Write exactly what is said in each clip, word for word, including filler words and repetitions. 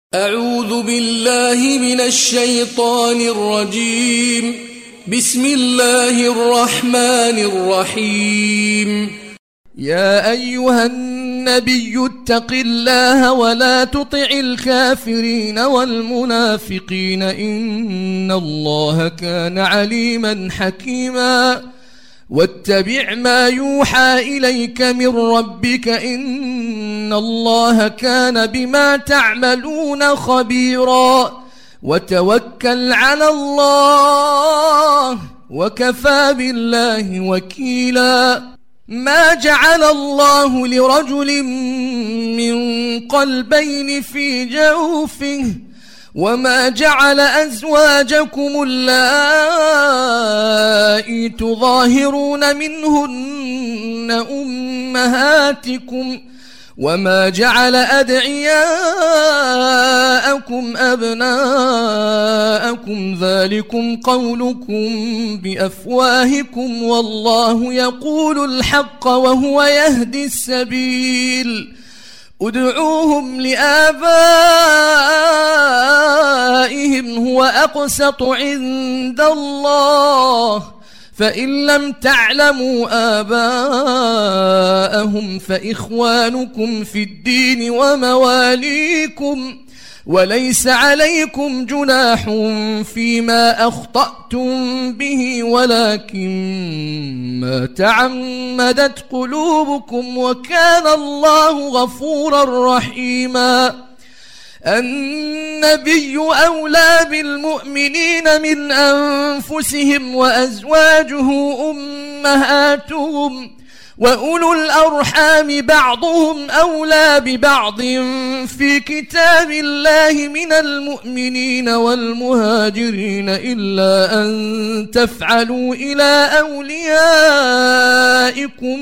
أعوذ بالله من الشيطان الرجيم. بسم الله الرحمن الرحيم. يا أيها النبي اتق الله ولا تطع الكافرين والمنافقين إن الله كان عليما حكيما واتبع ما يوحى إليك من ربك إن الله كان بما تعملون خبيرا وتوكل على الله وكفى بالله وكيلا. ما جعل الله لرجل من قلبين في جوفه وما جعل أزواجكم اللائي تظاهرون منهن أمهاتكم وما جعل أدعياءكم أبناءكم ذلكم قولكم بأفواهكم والله يقول الحق وهو يهدي السبيل. ادعوهم لآبائهم هو أقسط عند الله فإن لم تعلموا آباءهم فإخوانكم في الدين ومواليكم وليس عليكم جناح فيما أخطأتم به ولكن ما تعمدت قلوبكم وكان الله غفورا رحيما. النبي أولى بالمؤمنين من أنفسهم وأزواجه أمهاتهم وأولو الأرحام بعضهم أولى ببعض في كتاب الله من المؤمنين والمهاجرين إلا أن تفعلوا إلى أوليائكم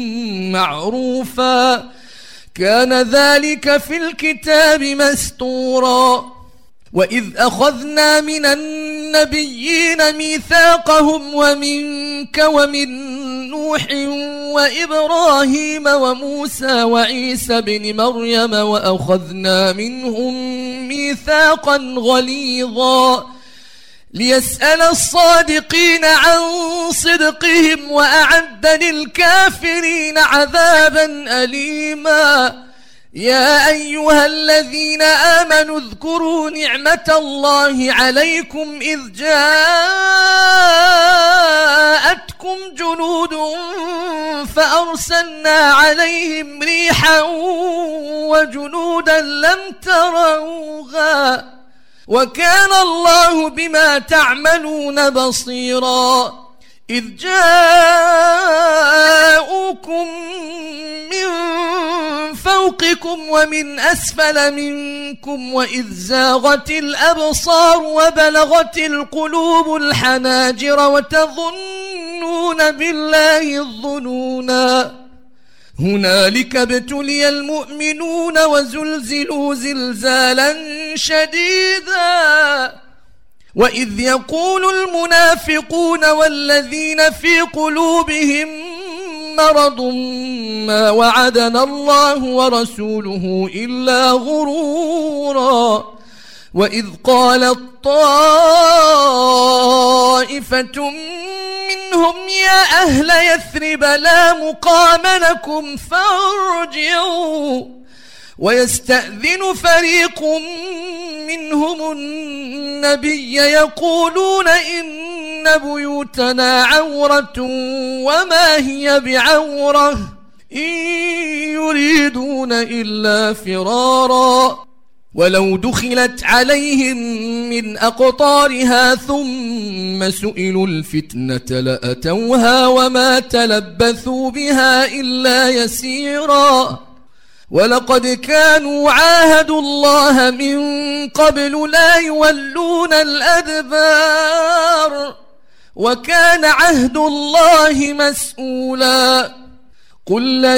معروفا كان ذلك في الكتاب مسطورا. وإذ أخذنا من النبيين ميثاقهم ومنك ومن نوح وإبراهيم وموسى وعيسى بن مريم وأخذنا منهم ميثاقا غليظا ليسأل الصادقين عن صدقهم وأعد للكافرين عذابا أليما. يا أيها الذين آمنوا اذكروا نعمة الله عليكم إذ جاءتكم جنود فأرسلنا عليهم ريحا وجنودا لم تروها وكان الله بما تعملون بصيرا. إذ جاءوكم من فوقكم ومن أسفل منكم وإذ زاغت الأبصار وبلغت القلوب الحناجر وتظنون بالله الظنونا. هنالك ابتلي المؤمنون وزلزلوا زلزالا شديدا. وإذ يقول المنافقون والذين في قلوبهم مرض ما وعدنا الله ورسوله إلا غرورا. وإذ قالت طائفة منهم يا أهل يثرب لا مقام لكم فارجعوا ويستأذن فريق منهم النبي يقولون إن بيوتنا عورة وما هي بعورة إن يريدون إلا فرارا. ولو دخلت عليهم من أقطارها ثم سئلوا الفتنة لأتوها وما تلبثوا بها إلا يسيرا. ولقد كانوا عاهدوا الله من قبل لا يولون الأدبار وكان عهد الله مسؤولا. قل لن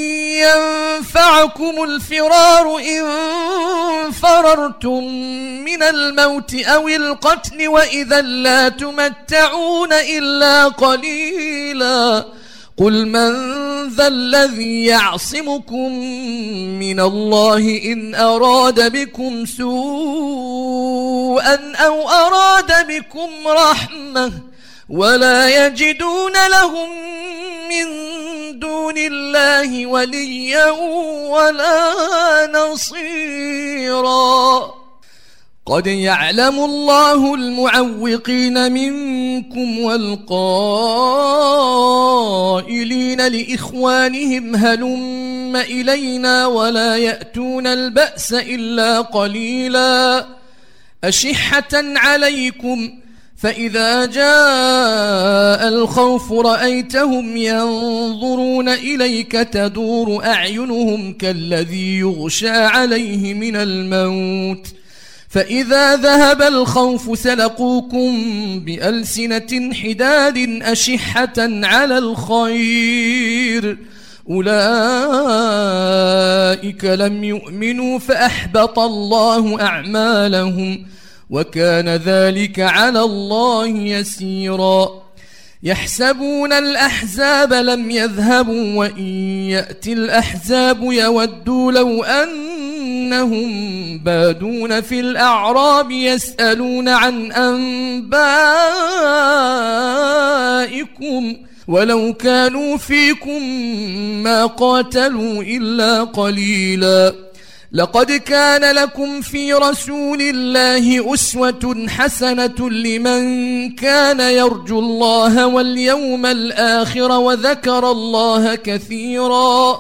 ينفعكم الفرار إن فررتم من الموت أو القتل وإذا لا تمتعون إلا قليلا. قل من ذا الذي يعصمكم من الله إن أراد بكم سوءا أو أراد بكم رحمة ولا يجدون لهم من دون الله وليا ولا نصيرا قد يعلم الله المعوقين منكم والقائلين لإخوانهم هلم إلينا ولا يأتون البأس إلا قليلا أشحة عليكم فإذا جاء الخوف رأيتهم ينظرون إليك تدور أعينهم كالذي يغشى عليه من الموت فإذا ذهب الخوف سلقوكم بألسنة حداد أشحة على الخير أولئك لم يؤمنوا فأحبط الله أعمالهم وكان ذلك على الله يسيرا يحسبون الأحزاب لم يذهبوا وإن يأتي الأحزاب يودوا لو أنهم بادون في الأعراب يسألون عن أنبائكم ولو كانوا فيكم ما قاتلوا إلا قليلا لقد كان لكم في رسول الله أسوة حسنة لمن كان يرجو الله واليوم الآخر وذكر الله كثيرا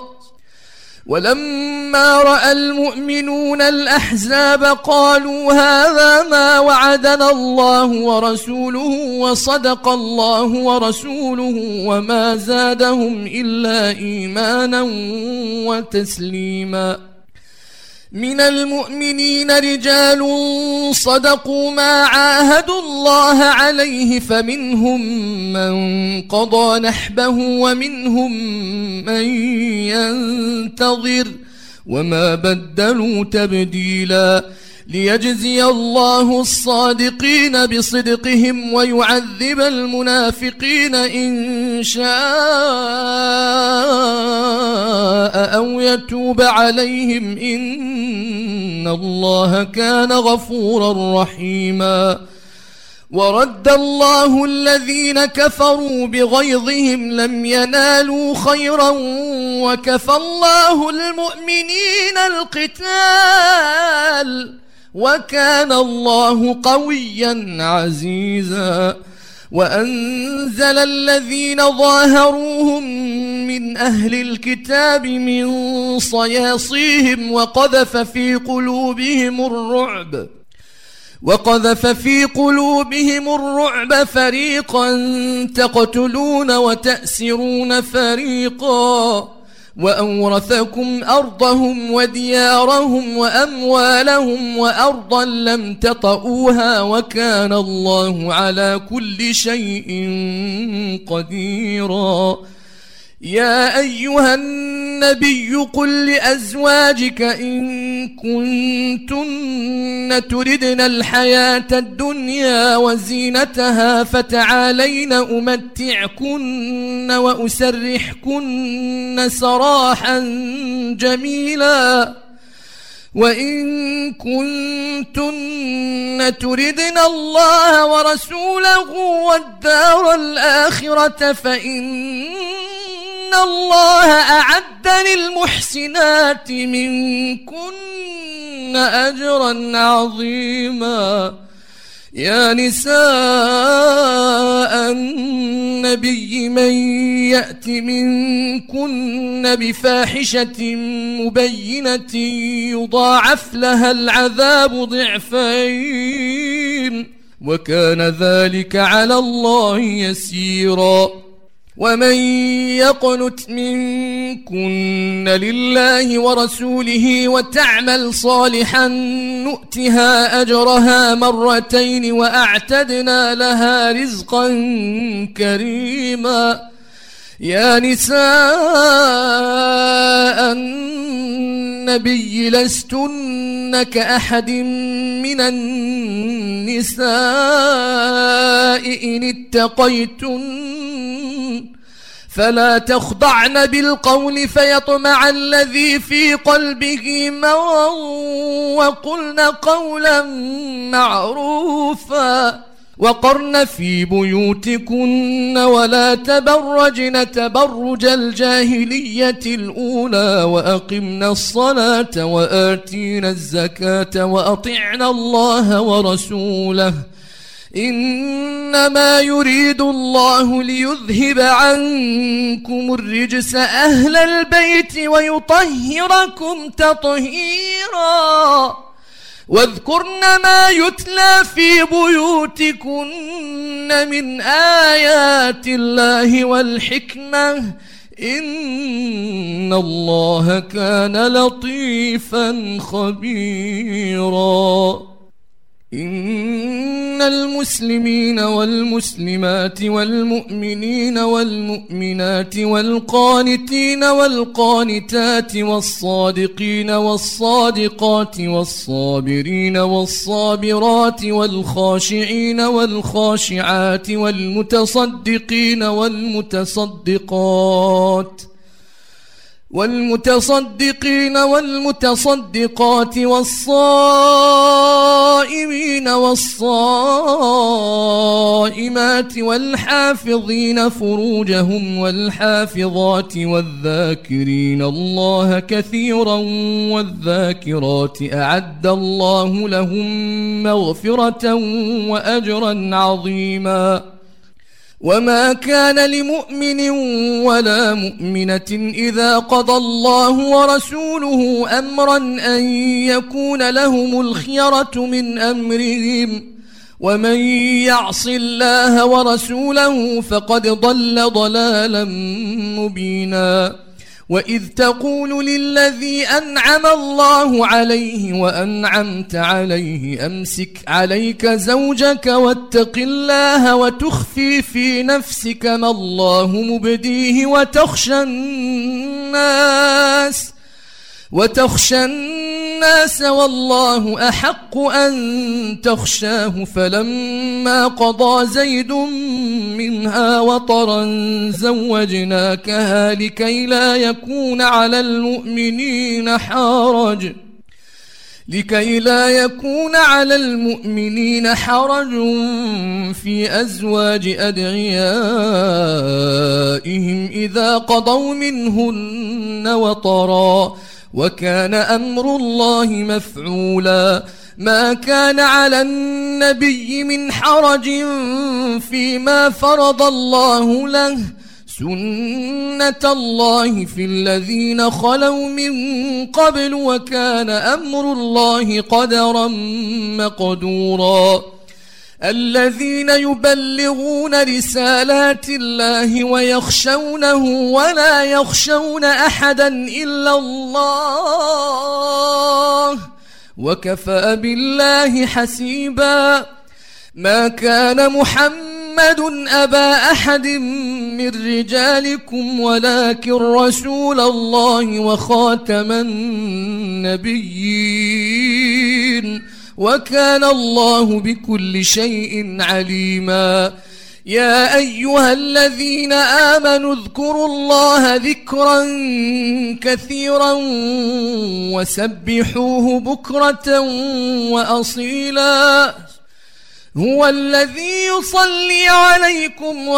ولما رأى المؤمنون الأحزاب قالوا هذا ما وعدنا الله ورسوله وصدق الله ورسوله وما زادهم إلا إيمانا وتسليما من المؤمنين رجال صدقوا ما عاهدوا الله عليه فمنهم من قضى نحبه ومنهم من ينتظر وما بدلوا تبديلا ليجزي الله الصادقين بصدقهم ويعذب المنافقين إن شاء أو يتوب عليهم إن الله كان غفورا رحيما ورد الله الذين كفروا بغيظهم لم ينالوا خيرا وكفى الله المؤمنين القتال وكان الله قويا عزيزا وأنزل الذين ظاهروهم من أهل الكتاب من صياصيهم وقذف في قلوبهم الرعب وقذف في قلوبهم الرعب فريقا تقتلون وتأسرون فريقا وأورثكم أرضهم وديارهم وأموالهم وأرضا لم تطئوها وكان الله على كل شيء قديرا يا أيها النبي قل لأزواجك إن كنتن تردن الحياة الدنيا وزينتها فتعالين أمتعكن وأسرحكن سراحا جميلا وإن كنتن تردن الله ورسوله والدار الآخرة فإن الله أعد للمحسنات منكن أجرا عظيما يا نساء النبي من يأت منكن بفاحشة مبينة يضاعف لها العذاب ضعفين وكان ذلك على الله يسيرا ومن يقنت منكن لله ورسوله وتعمل صالحا نؤتها أجرها مرتين وأعتدنا لها رزقا كريما يا نساء النبي لستن كأحد من النساء إن اتقيتن فلا تخضعن بالقول فيطمع الذي في قلبه مرض وقلن قولا معروفا وقرن في بيوتكن ولا تبرجن تبرج الجاهلية الأولى وأقمنا الصلاة وآتينا الزكاة وأطعنا الله ورسوله إنما يريد الله ليذهب عنكم الرجس أهل البيت ويطهركم تطهيرا واذكرن ما يتلى في بيوتكن من آيات الله والحكمة إن الله كان لطيفا خبيرا إن المسلمين والمسلمات والمؤمنين والمؤمنات والقانتين والقانتات والصادقين والصادقات والصابرين والصابرات والخاشعين والخاشعات والمتصدقين والمتصدقات والمتصدقين والمتصدقات والصائمين والصائمات والحافظين فروجهم والحافظات والذاكرين الله كثيرا والذاكرات أعد الله لهم مغفرة وأجرا عظيما وما كان لمؤمن ولا مؤمنة إذا قضى الله ورسوله أمرا أن يكون لهم الخيرة من أمرهم ومن يعص الله ورسوله فقد ضل ضلالا مبينا وإذ تقول للذي أنعم الله عليه وأنعمت عليه أمسك عليك زوجك واتق الله وتخفي في نفسك ما الله مبديه وتخشى الناس وتخشى الناس والله أحق أن تخشاه فلما قضى زيد منها وطرا زوجناكها لكي لا يكون على المؤمنين حرج لكي لا يكون على المؤمنين حرج في أزواج أدعيائهم إذا قضوا منهن وطرا وكان أمر الله مفعولا ما كان على النبي من حرج فيما فرض الله له سنة الله في الذين خلوا من قبل وكان أمر الله قدرا مقدورا الذين يبلغون رسالات الله ويخشونه ولا يخشون أحدا إلا الله وكفى بالله حسيبا ما كان محمد أبا أحد من رجالكم ولكن رسول الله وخاتم النبيين وكان الله بكل شيء عليما يا أيها الذين آمنوا اذكروا الله ذكرا كثيرا وسبحوه بكرة وأصيلا هو الذي يصلي عليكم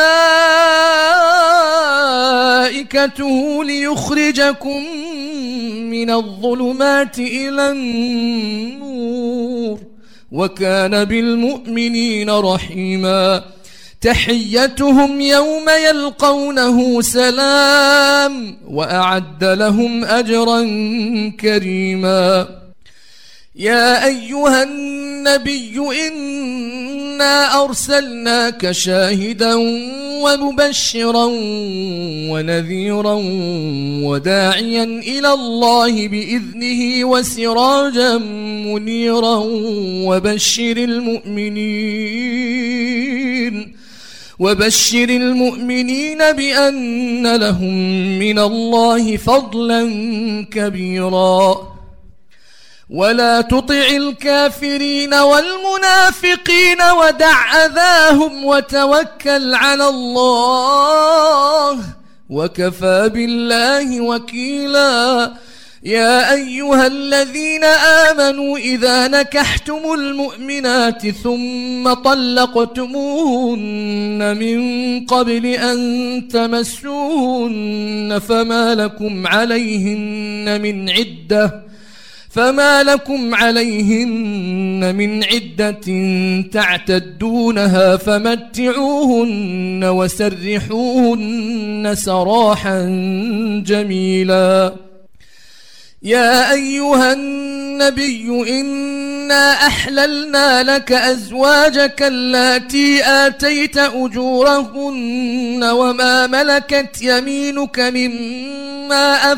وملائكته ليخرجكم من الظلمات إلى النور وكان بالمؤمنين رحيما تحيتهم يوم يلقونه سلام وأعد لهم أجرا كريما يا أيها النبي إنا أرسلناك شاهدا ومبشرا ونذيرا وداعيا إلى الله بإذنه وسراجا منيرا وبشر المؤمنين وبشر المؤمنين بأن لهم من الله فضلا كبيرا ولا تطع الكافرين والمنافقين ودع أذاهم وتوكل على الله وكفى بالله وكيلا. يا أيها الذين آمنوا إذا نكحتم المؤمنات ثم طلقتموهن من قبل أن تمسوهن فما لكم عليهن من عدة فما لكم عليهن من عدة تعتدونها فمتعوهن وسرحوهن سراحا جميلا. يا أيها النبي إنا أحللنا لك أزواجك اللاتي آتيت أجورهن وما ملكت يمينك مما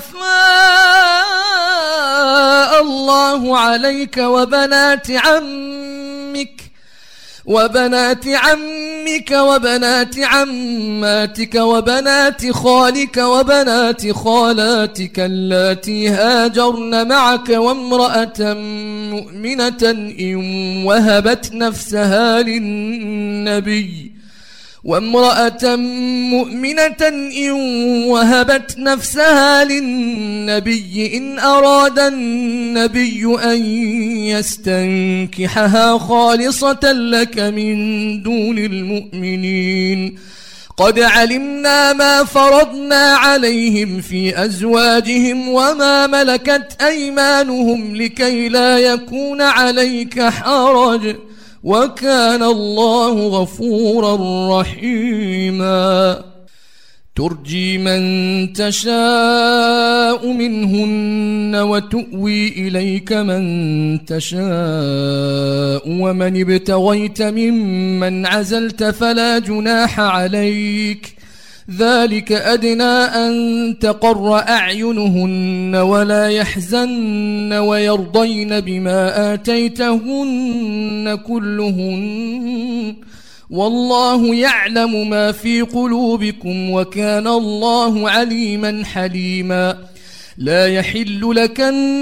أفاء الله عليك وبنات عمك وبنات عمك وبنات عماتك وبنات خالك وبنات خالاتك اللاتي هاجرن معك وامرأة مؤمنة إن وهبت نفسها للنبي وامرأة مؤمنة إن وهبت نفسها للنبي إن أراد النبي أن يستنكحها خالصة لك من دون المؤمنين. قد علمنا ما فرضنا عليهم في أزواجهم وما ملكت أيمانهم لكي لا يكون عليك حرج وكان الله غفورا رحيما. ترجي من تشاء منهن وتؤوي إليك من تشاء ومن ابتغيت ممن عزلت فلا جناح عليك ذلك أدنى أن تقر أعينهن ولا يحزن ويرضين بما آتيتهن كلهن والله يعلم ما في قلوبكم وكان الله عليما حليما. لا يحل لك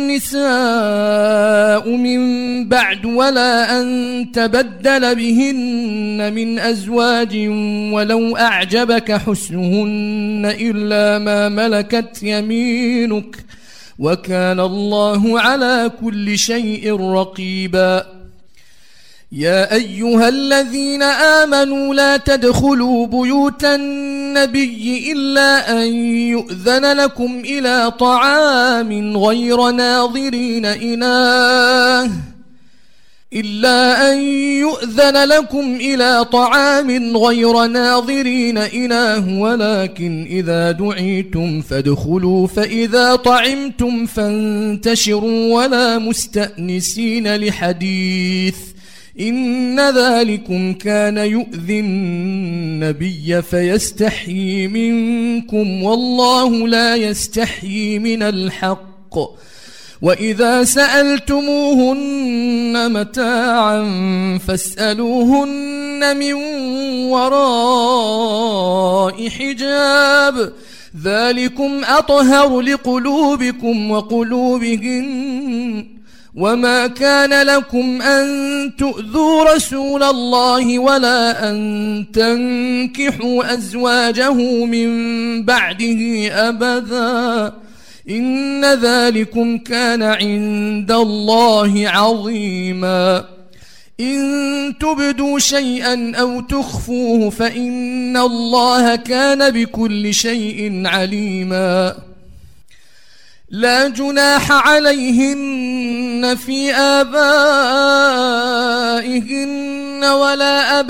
النساء من بعد ولا أن تبدل بهن من أزواج ولو أعجبك حسنهن إلا ما ملكت يمينك وكان الله على كل شيء رقيبا. يا أيها الذين آمنوا لا تدخلوا بيوت النبي إلا أن يؤذن لكم إلى طعام غير ناظرين إناه إلا أن يؤذن لكم إلى طعام غير ناظرين إناه ولكن إذا دعيتم فادخلوا فإذا طعمتم فانتشروا ولا مستأنسين لحديث إن ذلكم كان يؤذي النبي فيستحيي منكم والله لا يستحيي من الحق. وإذا سألتموهن متاعا فاسألوهن من وراء حجاب ذلكم أطهر لقلوبكم وقلوبهن. وما كان لكم أن تؤذوا رسول الله ولا أن تنكحوا أزواجه من بعده أبدا إن ذلكم كان عند الله عظيما. إن تبدوا شيئا أو تخفوه فإن الله كان بكل شيء عليما. لا جناح عليهن في آبائهن ولا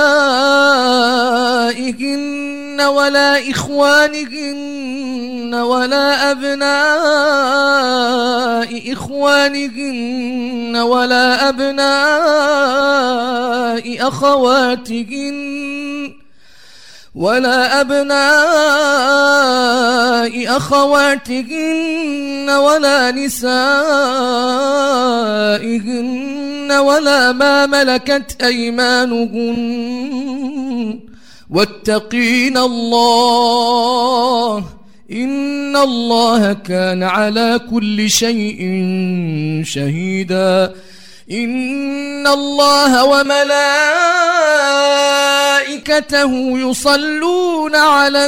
أبنائهن ولا إخوانهن ولا أبناء إخوانهن ولا أبناء أخواتهن ولا أبناء أخواتهن ولا نسائهن ولا ما ملكت أيمانهن واتقين الله إن الله كان على كل شيء شهيدا إن الله وملائكته يصلون على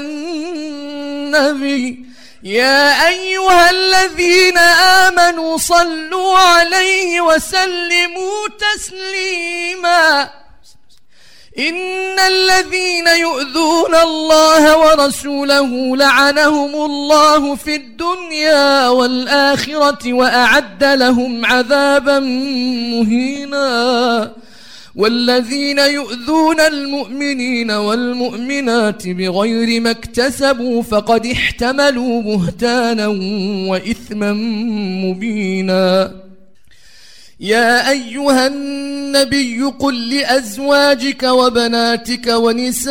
النبي يا أيها الذين آمنوا صلوا عليه وسلموا تسليما إن الذين يؤذون الله ورسوله لعنهم الله في الدنيا والآخرة وأعد لهم عذابا مهينا والذين يؤذون المؤمنين والمؤمنات بغير ما اكتسبوا فقد احتملوا بهتانا وإثما مبينا يا أيها النبي قل لأزواجك وبناتك ونساء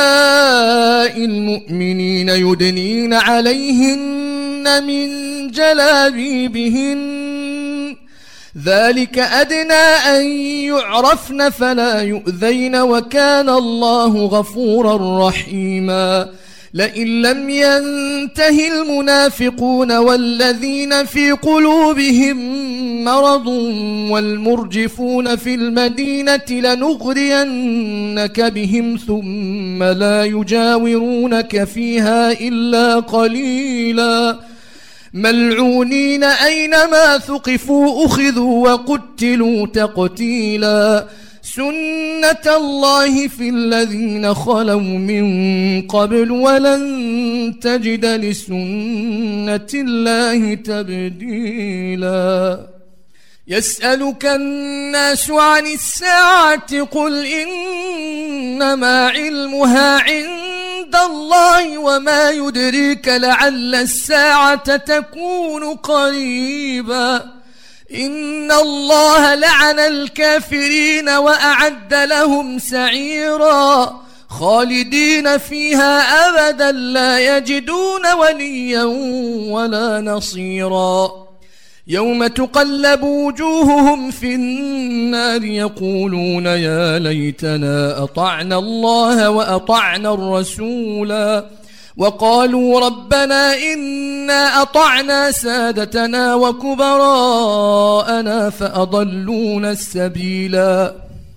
المؤمنين يدنين عليهن من جلابيبهن ذلك أدنى أن يعرفن فلا يؤذين وكان الله غفورا رحيما لئن لم ينته المنافقون والذين في قلوبهم مرض والمرجفون في المدينة لنغرينك بهم ثم لا يجاورونك فيها إلا قليلا ملعونين أينما ثقفوا أخذوا وقتلوا تقتيلا سنة الله في الذين خلوا من قبل ولن تجد لسنة الله تبديلا يسألك الناس عن الساعة قل إنما علمها عند الله وما يدريك لعل الساعة تكون قريبا إن الله لعن الكافرين وأعد لهم سعيرا خالدين فيها أبدا لا يجدون وليا ولا نصيرا يوم تقلب وجوههم في النار يقولون يا ليتنا أطعنا الله وأطعنا الرسولا وقالوا ربنا إنا أطعنا سادتنا وكبراءنا فأضلونا السبيلا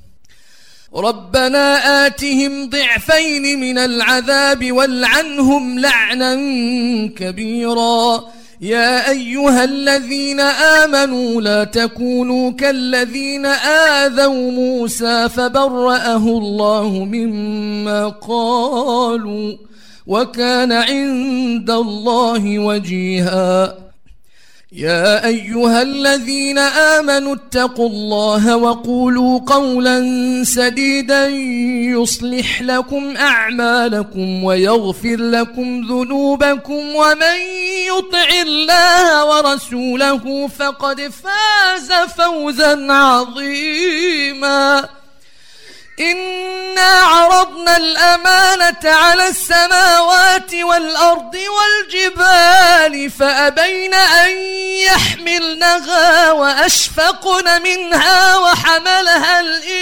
ربنا آتهم ضعفين من العذاب والعنهم لعنا كبيرا يا أيها الذين آمنوا لا تكونوا كالذين آذوا موسى فبرأه الله مما قالوا وكان عند الله وجيها يا أيها الذين آمنوا اتقوا الله وقولوا قولا سديدا يصلح لكم أعمالكم ويغفر لكم ذنوبكم ومن يطع الله ورسوله فقد فاز فوزا عظيما إنا عرضنا الأمانة على السماوات والأرض والجبال فأبين أن يحملنها وأشفقن منها وحملها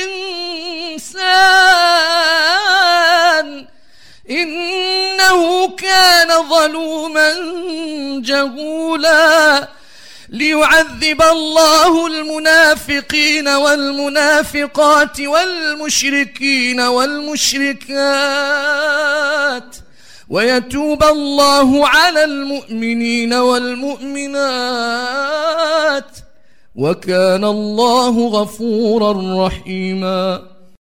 الإنسان إنه كان ظلوما جهولا ليعذب الله المنافقين والمنافقات والمشركين والمشركات ويتوب الله على المؤمنين والمؤمنات وكان الله غفورا رحيما